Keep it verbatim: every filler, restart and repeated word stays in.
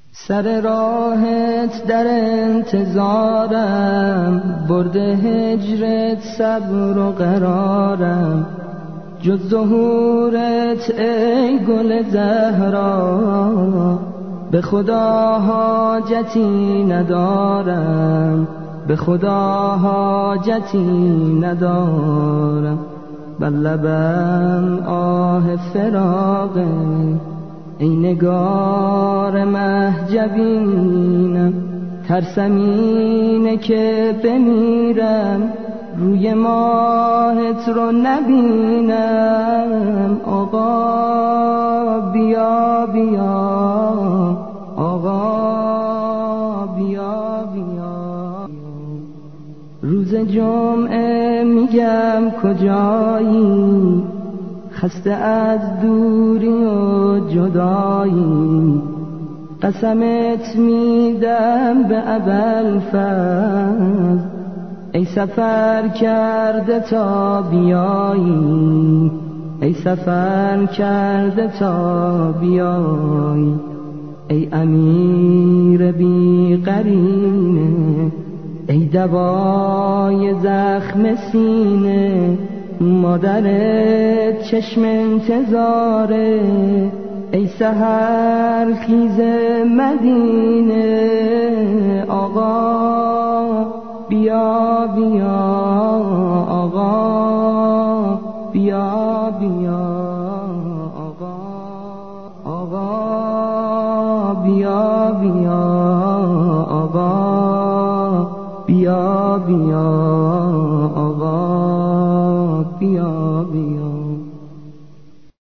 سر راهت در انتظارم، برده هجرت صبر و قرارم. جز ظهورت ای گل زهرا، به خدا حاجتی ندارم، به خدا حاجتی ندارم. بر لبم آه فراقه ای نگار مهجبینم. ترسم اینه که بمیرم روی ماهت رو نبینم. آقا بیا بیا، آقا بیا بیا. روز جمعه میگم کجایی، خسته از دوری و جدایی. قسمت میدم به ابوالفضل ای سفر کرده تا بیایی، ای سفر کرده تا بیایی. ای امیر بی قرینه، ای دوای زخم سینه. مادرت چشم انتظاره ای سحر خیز مدینه. آقا بیا بیا، آقا بیا بیا.